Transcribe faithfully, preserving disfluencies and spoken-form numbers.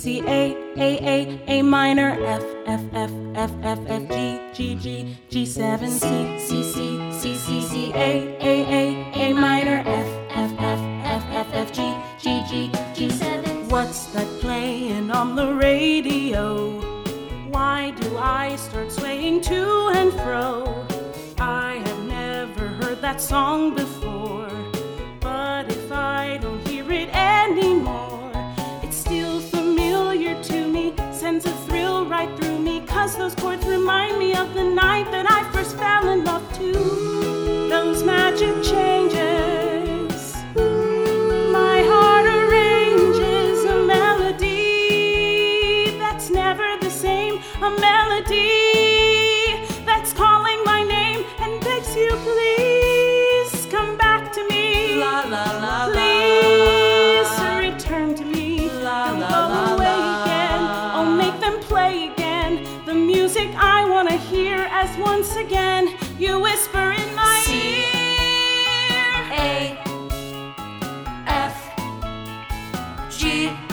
C, A, A, A, A minor, F, F, F, F, F, F, G, G, G, G seven, C, C, C, C, C, C, A, A, A, A minor, F, F, F, F, F, F, G, G, G, G seven. What's that playing on the radio? Why do I start swaying to and fro? I have never heard that song before, but if I don't hear it anymore, it's still familiar to me, sends a thrill right through me, 'cause those chords remind me of the night that I first fell in love too. Those magic changes, my heart arranges a melody that's never the same, a melody that's calling my name and begs you, please come back to me. La la la la. Please return to me. La Don't la go la away la. again. Oh, make them play again the music I wanna hear, as once again you whisper in my C, ear. A, F, G.